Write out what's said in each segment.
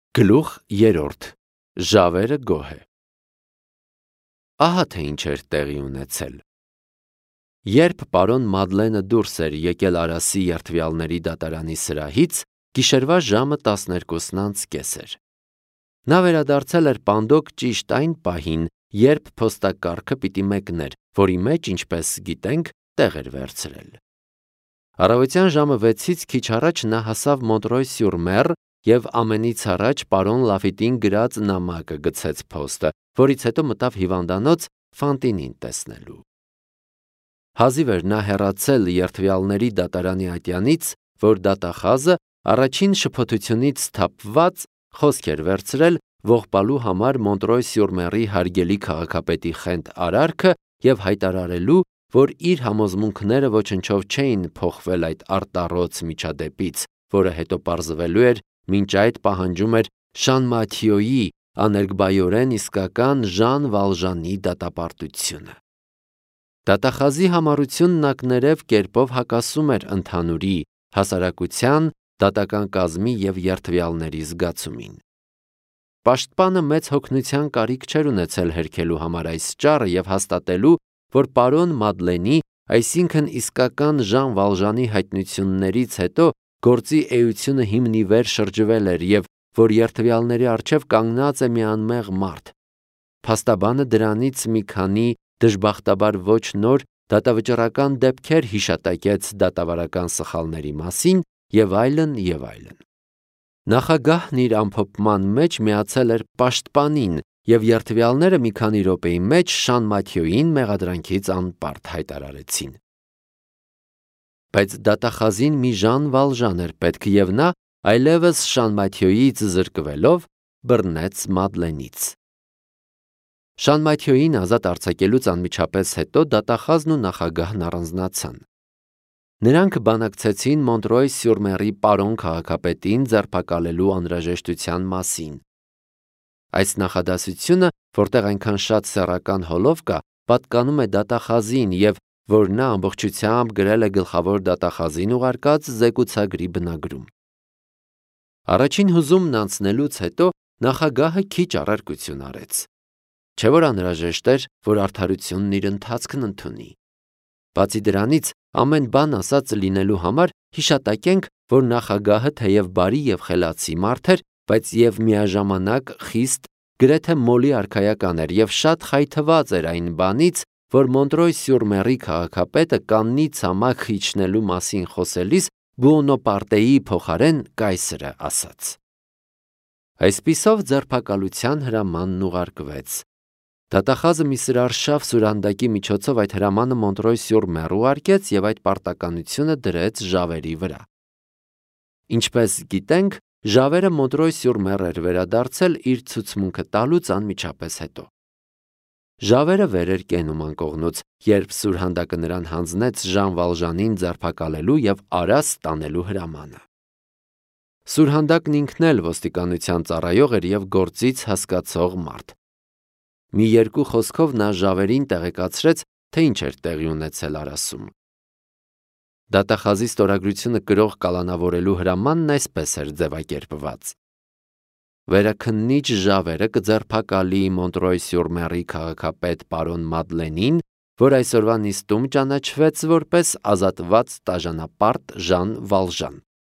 Գլուխ 3. Ժավերը գոհ է։ Ահա թե ինչ էր տեղի ունեցել։ Երբ պարոն Մադլենը դուրս էր եկել Արասի երդվյալների դատարանի սրահից, գիշերվա ժամը 12:30 էր։ Նա վերադարձել էր Պանդոկ ճիշտ այն պահին, երբ փոստակառքը պիտի մեկներ, որի մեջ, ինչպես գիտենք, տեղ էր վերցրել։ Առավոտյան ժամը 6-ից քիչ առաջ նա հասավ Մոնտրոյ-սյուր-Մեր և ամենից առաջ պարոն Լաֆիտին գրած նամակը գցեց փոստը, որից հետո մտավ հիվանդանոց Ֆանտինին տեսնելու։ Հազիվ էր նա հեռացել երդվյալների դատարանի ատյանից, որ դատախազը առաջին շփոթությունից սթափված խոսք էր վերցրել ողբալու համար Մոնտրոյ-սյուր-Մերի հարգելի քաղաքապետի խենթ արարքը և հայտարարելու, որ իր համոզմունքները ոչնչով չէին փոխվել այդ արտառոց միջադեպից, որը հետո պարզվելու էր մինչ այդ պահանջում էր Շանմաթիոյի աներկբայորեն իսկական Ժան Վալժանի դատապարտությունը։ Դատախազի համառությունն ակներև կերպով հակասում էր ընդհանուրի, հասարակության, դատական կազմի և երդվյալների զգացումին։ Պաշտպանը մեծ հոգնության կարիք չէր ունեցել հերքելու համար այս ճառը և հաստատելու, որ պարոն Մադլենի, այսինքն իսկական Ժան Վալժանի հայտնություններից հետո գործի էությունը հիմնիվեր շրջվել էր և որ երդվյալների առջև կանգնած է մի անմեղ մարդ։ Փաստաբանը դրանից մի քանի դժբախտաբար ոչ նոր դատավճռական դեպքեր հիշատակեց դատավարական սխալների մասին և այլն և այլն։ Նախագահն իր ամփոփման մեջ միացել էր պաշտպանին և երդվյալները մի քանի րոպեի մեջ Շանմաթիոյին մեղադրանքից անպարտ հայտարարեցին։ Բայց դատախազին մի Ժան Վալժան էր պետք և նա, այլևս Շանմաթիոյից զրկվելով, բռնեց Մադլենից։ Շանմաթիոյին ազատ արձակելուց անմիջապես հետո դատախազն ու նախագահն առանձնացան։ Նրանք բանակցեցին Մոնտրոյ-սյուր-Մերի պարոն քաղաքապետին ձերբակալելու անհրաժեշտության մասին։ Այս նախադասությունը, որտեղ այնքան շատ սեռական հոլով կա, պատկանում է դատախազին և որ նա ամբողջությամբ գրել է գլխավոր դատախազին ուղարկած զեկուցագրի բնագրում։ Առաջին հուզումն անցնելուց հետո նախագահը քիչ առարկություն արեց։ Չէ՞ որ անհրաժեշտ էր, որ արդարությունն իր ընթացքն ընդունի։ Բացի դրանից, ամեն բան ասած լինելու համար հիշատակենք, որ նախագահը թեև բարի և խելացի մարդ էր, բայց և միաժամանակ խիստ, գրեթե մոլի արքայական էր և շատ խայթված էր այն բանից, որ Մոնտրոյ-սյուր-Մերի քաղաքապետը կաննի ցամաք իջնելու մասին խոսելիս Բուոնոպարտեի փոխարեն կայսրը ասաց։ Այսպիսով ձերբակալության հրամանն ուղարկվեց։ Դատախազը մի սրարշավ սուրհանդակի միջոցով այդ հրամանը Մոնտրոյ-սյուր-Մեր ուղարկեց և այդ պարտականությունը դրեց Ժավերի վրա։ Ինչպես գիտենք, Ժավերը Մոնտրոյ-սյուր-Մեր էր վերադարձել իր ցուցմունքը տալուց անմիջապես հետո։ Ժավերը վեր էր կենում անկողնուց, երբ սուրհանդակը նրան հանձնեց Ժան Վալժանին ձերբակալելու և Արաս տանելու հրամանը։ Սուրհանդակն ինքն էլ ոստիկանության ծառայող էր և գործից հասկացող մարդ։ Մի երկու խոսքով նա Ժավերին տեղեկացրեց, թե ինչ էր տեղի ունեցել Արասում։ Դատախազի ստորագրությունը կրող կալանավորելու հրամանն այսպես էր ձևակերպված. Վերաքննիչ Ժավերը կձերբակալի Մոնտրոյ-սյուր-Մերի քաղաքապետ պարոն Մադլենին, որ այսօրվա նիստում ճանաչվեց որպես ազատված տաժանապարտ Ժան Վալժան։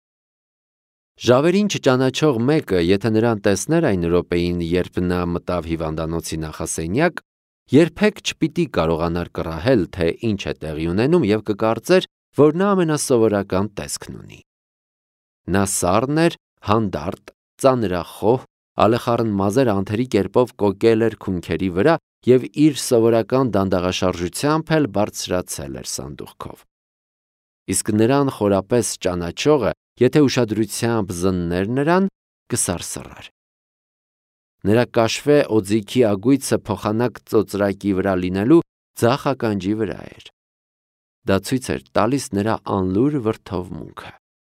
Ժավերին չճանաչող մեկը, եթե նրան տեսներ այն րոպեին, երբ նա մտավ հիվանդանոցի նախասենյակ, երբեք չպիտի կարողանար կռահել, թե ինչ է տեղի ունենում և կկարծեր, որ նա ամենասովորական տեսքն ունի։ Նա սառն էր, հանդարտ, ծանրախոհ, ալեխառն մազերը անթերի կերպով կոկել էր քունքերի վրա և իր սովորական դանդաղաշարժությամբ էլ բարձրացել էր սանդուղքով։ Իսկ նրան խորապես ճանաչողը, եթե ուշադրությամբ զններ նրան, կսարսռար։ Նրա կաշվե օձիքի ագույցը փոխանակ ծոծրակի վրա լինելու ձախ ականջի վրա էր։ Դա ցույց էր տալիս նրա անլուր վրդովմունքը։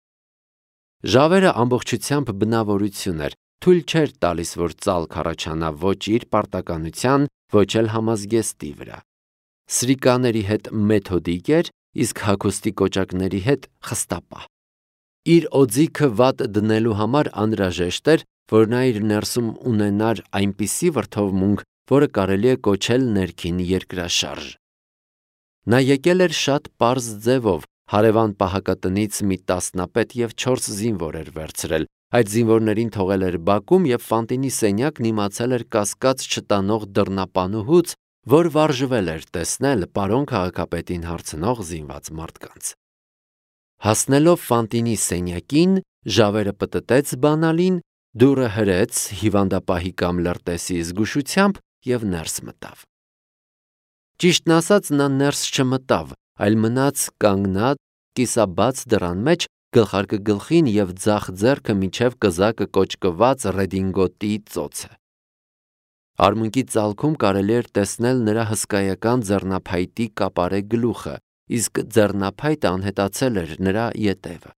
Ժավերը ամբողջությամբ բնավորություն էր, թույլ չէր տալիս, որ ծալք առաջանա ոչ իր պարտականության, ոչ էլ համազգեստի վրա։ Սրիկաների հետ մեթոդիկ էր, իսկ հագուստի կոճակների հետ խստապահ։ Իր օձիքը վատ դնելու համար անհրաժեշտ էր, որ նա իր ներսում ունենար այնպիսի վրդովմունք, որը կարելի է կոչել ներքին երկրաշարժ։ Նա եկել էր շատ պարզ ձևով, հարևան պահակատնից մի տասնապետ և 4 զինվոր էր վերցրել, այդ զինվորներին թողել էր բակում և Ֆանտինի սենյակն իմացել էր կասկած չտանող դռնապանուհուց, որ վարժվել էր տեսնել պարոն քաղաքապետին հարցնող զինված մարդկանց։ Հասնելով Ֆանտինի սենյակին, Ժավերը պտտեց բանալին, դուռը հրեց հիվանդապահի կամ լրտեսի զգուշությամբ և ներս մտավ։ Ճիշտն ասած, նա ներս չմտավ, այլ մնաց կանգնած կիսաբաց դռան մեջ, գլխարկը գլխին և ձախ ձեռքը մինչև կզակը կոճկված ռեդինգոտի ծոցը։ Արմունկի ծալքում կարելի էր տեսնել նրա հսկայական ձեռնափայտի կապարե գլուխը, իսկ ձեռնափայտը անհետացել էր նրա ետևը։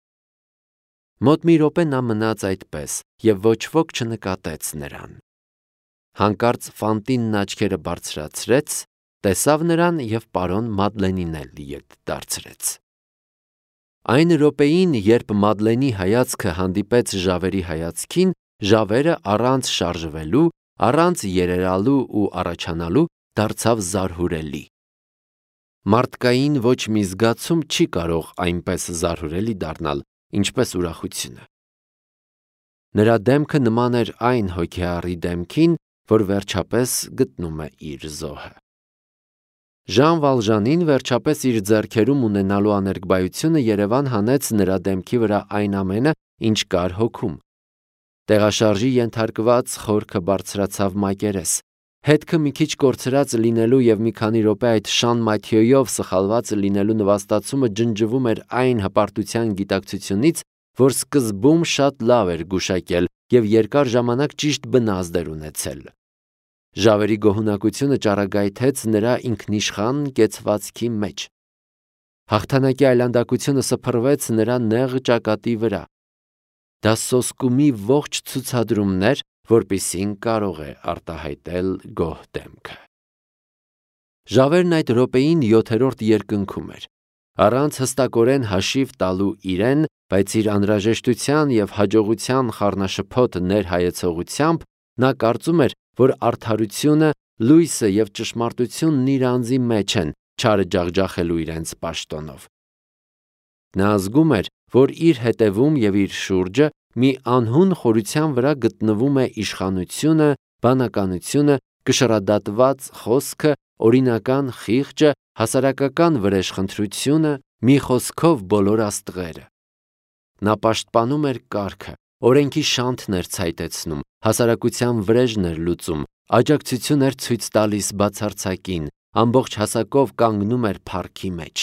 Մոտ մի րոպե նա մնաց այդպես, և ոչ ոք չնկատեց նրան։ Հանկարծ Ֆանտինն աչքերը բարձրացրեց, տեսավ նրան և պարոն Մադլենին էլ ետ դարձրեց։ Այն րոպեին, երբ Մադլենի հայացքը հանդիպեց Ժավերի հայացքին, Ժավերը առանց շարժվելու, առանց երերալու ու առաջանալու դարձավ զարհուրելի։ Մարդկային ոչ մի զգացում չի կարող այնպես զարհուրելի դառնալ, ինչպես ուրախությունը։ Նրա դեմքը նման էր այն հոգեառի դեմքին, որ վերջապես գտնում է իր զոհը։ Ժան Վալժանին վերջապես իր ձեռքերում ունենալու աներկբայությունը Երևան հանեց նրա դեմքի վրա այն ամենը, ինչ կար հոգում։ Տեղաշարժի ենթարկված խորքը բարձրացավ մակերես։ Հետքը մի քիչ կորցրած լինելու և մի քանի րոպե այդ Շան Մաթիոյով սխալված լինելու նվաստացումը ջնջվում էր այն հպարտության գիտակցությունից, որ սկզբում շատ լավ էր գուշակել և երկար ժամանակ ճիշտ բնազդ էր ունեցել։ Ժավերի գոհունակությունը ճառագայթեց նրա ինքնիշխան կեցվածքի մեջ։ Հաղթանակի այլանդակությունը սփռվեց նրա նեղ ճակատի վրա։ Դա սոսկումի ողջ ցուցադրումն էր, որպիսին կարող է արտահայտել գոհ դեմքը։ Ժավերն այդ րոպեին 7-րդ երկնքում էր։ Առանց հստակորեն հաշիվ տալու իրեն, բայց իր անհրաժեշտության և հաջողության խառնաշփոթ ներհայեցողությամբ, նա կարծում էր, որ արդարությունը, լույսը և ճշմարտությունն իր անձի մեջ են, չարը ջախջախելու իրենց պաշտոնով։ Նա զգում էր, որ իր հետևում և իր շուրջը մի անհուն խորության վրա գտնվում է իշխանությունը, բանականությունը, կշռադատված խոսքը, օրինական խիղճը, հասարակական վրեժխնդրությունը, մի խոսքով բոլոր աստղերը։ Նա պաշտպանում էր կարգը, օրենքի շանթն էր ցայտեցնում, հասարակության վրեժն էր լուծում, աջակցություն էր ցույց տալիս բացարձակին, ամբողջ հասակով կանգնում էր փառքի մեջ։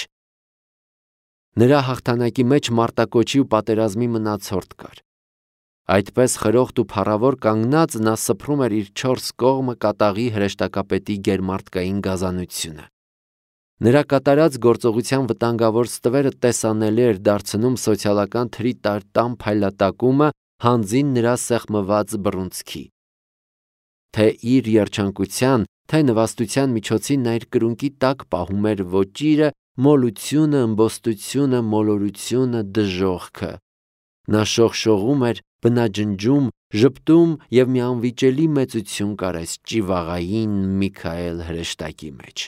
Նրա հաղթանակի մեջ մարտակոչի ու պատերազմի մնացորդ կար։ Այդպես խրոխտ ու փառավոր կանգնած նա սփռում էր իր 4 կողմը կատաղի հրեշտակապետի գերմարտկային գազանությունը։ Նրա կատարած գործողության վտանգավոր ստվերը տեսանելի էր դարձնում սոցիալական թրի տարտամ փայլատակումը հանձին նրա սեղմված բռունցքի։ Թե իր երջանկության, թե նվաստության միջոցին նա իր կրունկի տակ պահում էր ոճիրը, մոլությունը, ըմբոստությունը, մոլորությունը, դժոխքը։ Նա շողշողում էր, բնաջնջում, ժպտում և մի անվիճելի մեծություն կար այս ճիվաղային Միքայել հրեշտակի մեջ։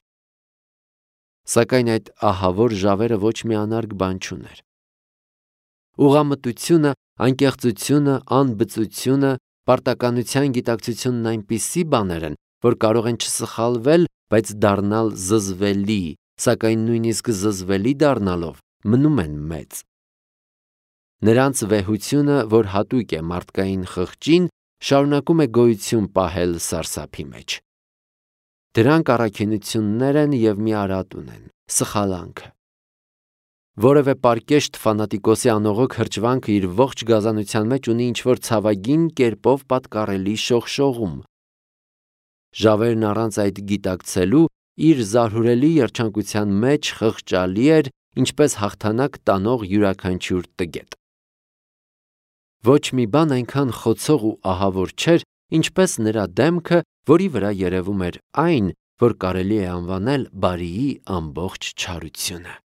Սակայն այդ ահավոր Ժավերը ոչ մի անարգ բան չուներ։ Ուղղամտությունը, անկեղծությունը, անբծությունը, պարտականության գիտակցությունն այնպիսի բաներ են, որ կարող են չսխալվել, բայց դառնալ զզվելի, սակայն նույնիսկ զզվելի դառնալով մնում են մեծ։ Նրանց վեհությունը, որ հատուկ է մարդկային խղճին, շարունակում է գոյություն պահել սարսափի մեջ։ Դրանք առաքինություններ են և մի արատ ունեն՝ սխալանքը։ Որևէ պարկեշտ ֆանատիկոսի անողոք հրճվանքը իր ողջ գազանության մեջ ունի ինչ-որ ցավագին կերպով պատկառելի շողշողում։ Ժավերն առանց այդ գիտակցելու իր զարհուրելի երջանկության մեջ խղճալի էր, ինչպես հաղթանակ տանող յուրաքանչյուր տգետ։ Ոչ մի բան այնքան խոցող ու ահավոր չէր, ինչպես նրա դեմքը, որի վրա երևում էր այն, որ կարելի է անվանել բարիի ամբողջ չարությունը։